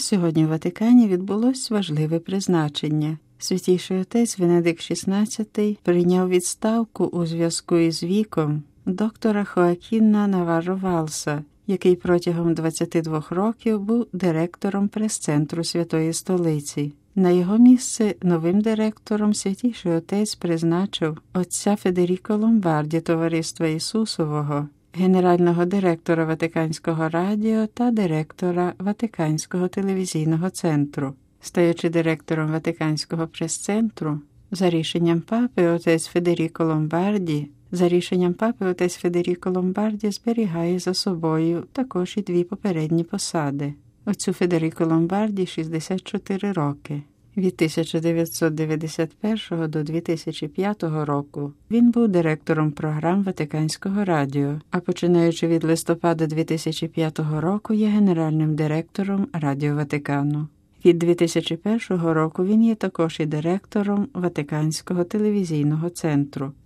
Сьогодні в Ватикані відбулось важливе призначення. Святійший отець Венедикт XVI прийняв відставку у зв'язку із віком доктора Хоакіна Наварро Валса, який протягом 22 років був директором прес-центру Святої Столиці. На його місце новим директором Святійший отець призначив отця Федеріко Ломбарді Товариства Ісусового, генерального директора Ватиканського радіо та директора Ватиканського телевізійного центру. Стаючи директором Ватиканського прес-центру, за рішенням папи отець Федеріко Ломбарді зберігає за собою також і дві попередні посади. Отцю Федеріко Ломбарді 64 роки. Від 1991 до 2005 року він був директором програм Ватиканського радіо, а починаючи від листопада 2005 року є генеральним директором Радіо Ватикану. Від 2001 року він є також і директором Ватиканського телевізійного центру.